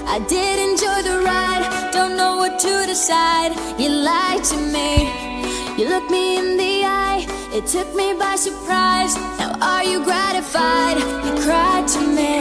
I did enjoy the ride, don't know what to decide. You lied to me, you looked me in the eye, it took me by surprise. Now are you gratified? You cried to me.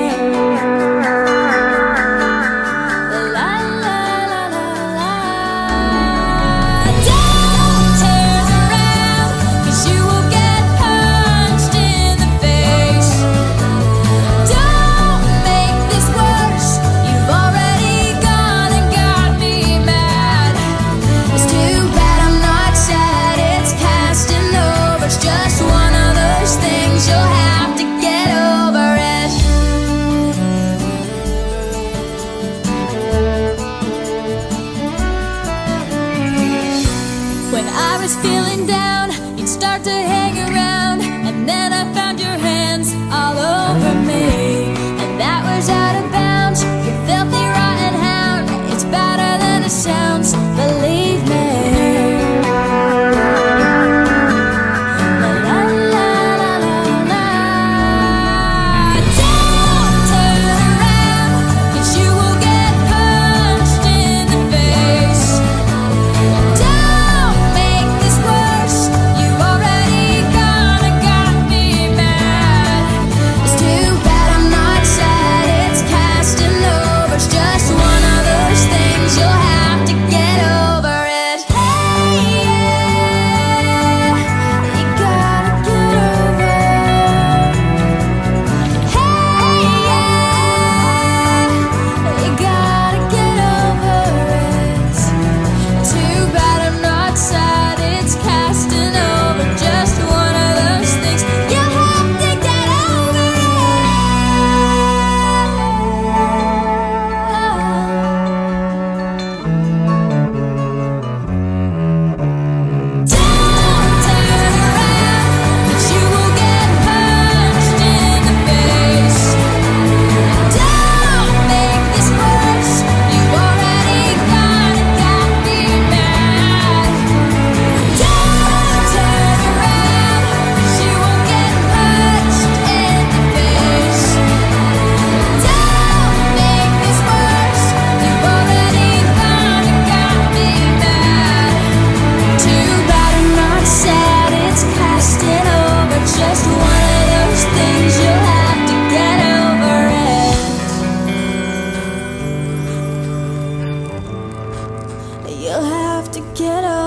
When I was feeling down, you'd start to hang around, and then I found your hands all over me, and that was out of bounds. You filthy rotten hound, it's better than it sounds, believe me. You'll have to get up.